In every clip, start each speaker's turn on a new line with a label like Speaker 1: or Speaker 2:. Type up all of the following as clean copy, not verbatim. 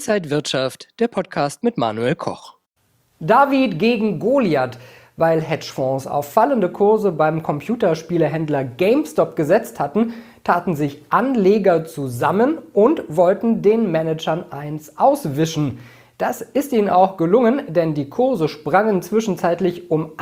Speaker 1: Inside Wirtschaft, der Podcast mit Manuel Koch.
Speaker 2: David gegen Goliath. Weil Hedgefonds auf fallende Kurse beim Computerspielehändler GameStop gesetzt hatten, taten sich Anleger zusammen und wollten den Managern eins auswischen. Das ist ihnen auch gelungen, denn die Kurse sprangen zwischenzeitlich um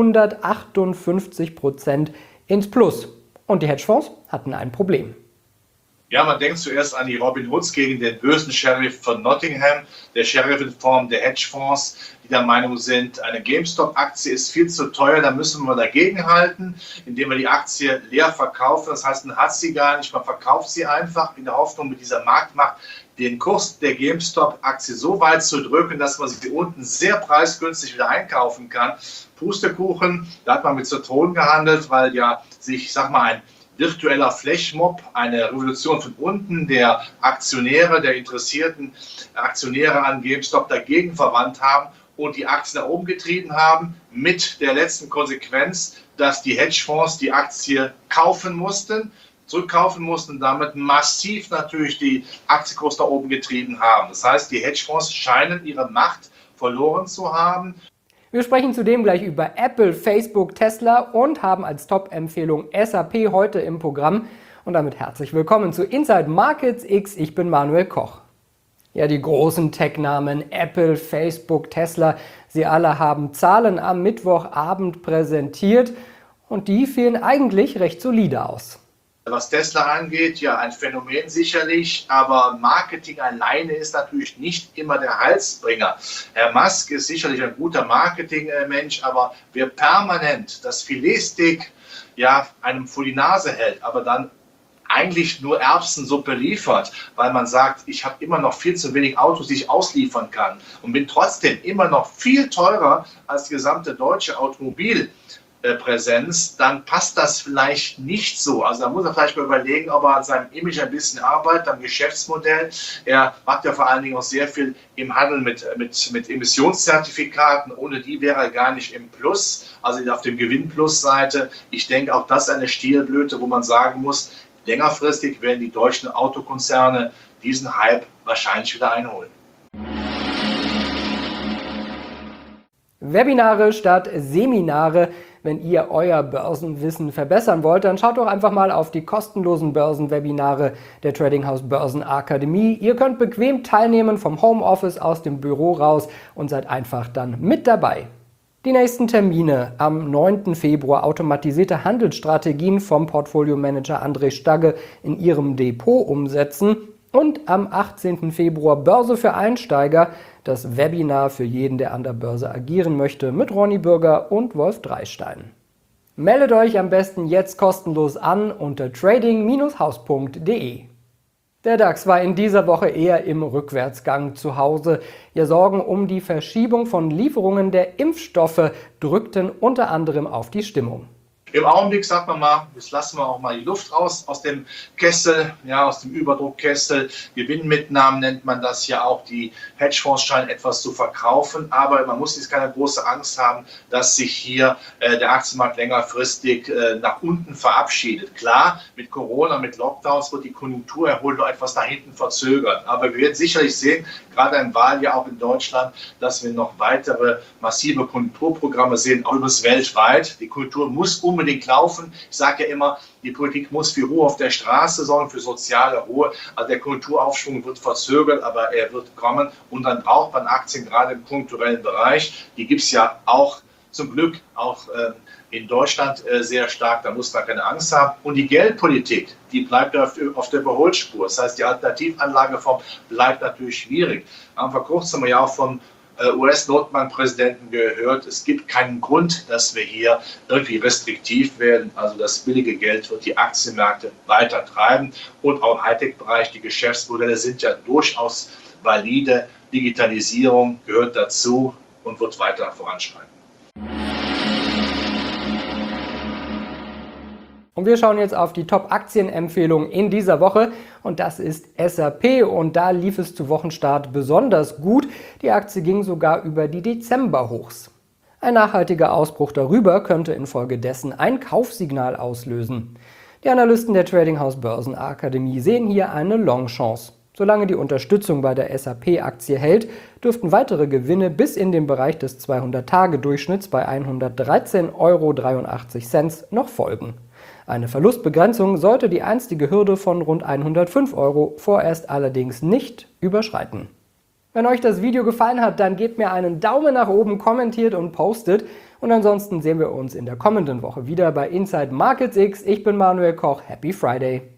Speaker 2: 158% ins Plus. Und die Hedgefonds hatten ein Problem.
Speaker 3: Ja, man denkt zuerst an die Robin Hoods gegen den bösen Sheriff von Nottingham, der Sheriff in Form der Hedgefonds, die der Meinung sind, eine GameStop-Aktie ist viel zu teuer, da müssen wir dagegenhalten, indem wir die Aktie leer verkaufen. Das heißt, man hat sie gar nicht, man verkauft sie einfach in der Hoffnung, mit dieser Marktmacht den Kurs der GameStop-Aktie so weit zu drücken, dass man sie unten sehr preisgünstig wieder einkaufen kann. Pustekuchen, da hat man mit Zitronen gehandelt, weil ja sich, ich sag mal, ein virtueller Flashmob, eine Revolution von unten der Aktionäre, der interessierten Aktionäre an GameStop dagegen verwandt haben und die Aktien nach oben getrieben haben, mit der letzten Konsequenz, dass die Hedgefonds die Aktie zurückkaufen mussten und damit massiv natürlich die Aktienkurs nach oben getrieben haben. Das heißt, die Hedgefonds scheinen ihre Macht verloren zu haben.
Speaker 2: Wir sprechen zudem gleich über Apple, Facebook, Tesla und haben als Top-Empfehlung SAP heute im Programm. Und damit herzlich willkommen zu Inside Markets X. Ich bin Manuel Koch. Ja, die großen Tech-Namen Apple, Facebook, Tesla, sie alle haben Zahlen am Mittwochabend präsentiert und die fielen eigentlich recht solide aus.
Speaker 3: Was Tesla angeht, ja, ein Phänomen sicherlich, aber Marketing alleine ist natürlich nicht immer der Heilsbringer. Herr Musk ist sicherlich ein guter Marketingmensch, aber wer permanent das Filetstick ja, einem vor die Nase hält, aber dann eigentlich nur Erbsensuppe liefert, weil man sagt, ich habe immer noch viel zu wenig Autos, die ich ausliefern kann und bin trotzdem immer noch viel teurer als die gesamte deutsche Automobilpräsenz, dann passt das vielleicht nicht so. Also da muss er vielleicht mal überlegen, ob er an seinem Image ein bisschen arbeitet, am Geschäftsmodell. Er macht ja vor allen Dingen auch sehr viel im Handel mit Emissionszertifikaten. Ohne die wäre er gar nicht im Plus, also auf dem Gewinn-Plus-Seite. Ich denke, auch das ist eine Stilblüte, wo man sagen muss, längerfristig werden die deutschen Autokonzerne diesen Hype wahrscheinlich wieder einholen.
Speaker 2: Webinare statt Seminare. Wenn ihr euer Börsenwissen verbessern wollt, dann schaut doch einfach mal auf die kostenlosen Börsenwebinare der Trading House Börsenakademie. Ihr könnt bequem teilnehmen vom Homeoffice aus dem Büro raus und seid einfach dann mit dabei. Die nächsten Termine: am 9. Februar automatisierte Handelsstrategien vom Portfolio-Manager André Stagge in ihrem Depot umsetzen und am 18. Februar Börse für Einsteiger, das Webinar für jeden, der an der Börse agieren möchte, mit Ronny Bürger und Wolf Dreistein. Meldet euch am besten jetzt kostenlos an unter trading-haus.de. Der DAX war in dieser Woche eher im Rückwärtsgang zu Hause. Ja, Sorgen um die Verschiebung von Lieferungen der Impfstoffe drückten unter anderem auf die Stimmung.
Speaker 3: Im Augenblick sagt man mal, jetzt lassen wir auch mal die Luft raus aus dem Kessel, ja, aus dem Überdruckkessel. Gewinnmitnahmen nennt man das ja auch. Die Hedgefonds scheinen etwas zu verkaufen, aber man muss jetzt keine große Angst haben, dass sich hier der Aktienmarkt längerfristig nach unten verabschiedet. Klar, mit Corona, mit Lockdowns wird die Konjunkturerholung noch etwas nach hinten verzögert. Aber wir werden sicherlich sehen, gerade im Wahljahr auch in Deutschland, dass wir noch weitere massive Konjunkturprogramme sehen, auch übrigens weltweit. Die Konjunktur muss unbedingt laufen. Ich sage ja immer, die Politik muss für Ruhe auf der Straße sorgen, für soziale Ruhe. Also der Konjunkturaufschwung wird verzögert, aber er wird kommen. Und dann braucht man Aktien gerade im konjunkturellen Bereich. Die gibt es ja auch zum Glück auch in Deutschland sehr stark. Da muss man keine Angst haben. Und die Geldpolitik, die bleibt auf der Überholspur. Das heißt, die Alternativanlageform bleibt natürlich schwierig. Haben vor kurzem ja auch vom US-Notenbankpräsidenten gehört, es gibt keinen Grund, dass wir hier irgendwie restriktiv werden. Also das billige Geld wird die Aktienmärkte weiter treiben und auch im Hightech-Bereich, die Geschäftsmodelle sind ja durchaus valide. Digitalisierung gehört dazu und wird weiter voranschreiten.
Speaker 2: Und wir schauen jetzt auf die Top-Aktienempfehlung in dieser Woche und das ist SAP und da lief es zu Wochenstart besonders gut. Die Aktie ging sogar über die Dezember-Hochs. Ein nachhaltiger Ausbruch darüber könnte infolgedessen ein Kaufsignal auslösen. Die Analysten der Trading House Börsenakademie sehen hier eine Long-Chance. Solange die Unterstützung bei der SAP-Aktie hält, dürften weitere Gewinne bis in den Bereich des 200-Tage-Durchschnitts bei 113,83 € noch folgen. Eine Verlustbegrenzung sollte die einstige Hürde von rund 105 € vorerst allerdings nicht überschreiten. Wenn euch das Video gefallen hat, dann gebt mir einen Daumen nach oben, kommentiert und postet. Und ansonsten sehen wir uns in der kommenden Woche wieder bei Inside Markets X. Ich bin Manuel Koch. Happy Friday!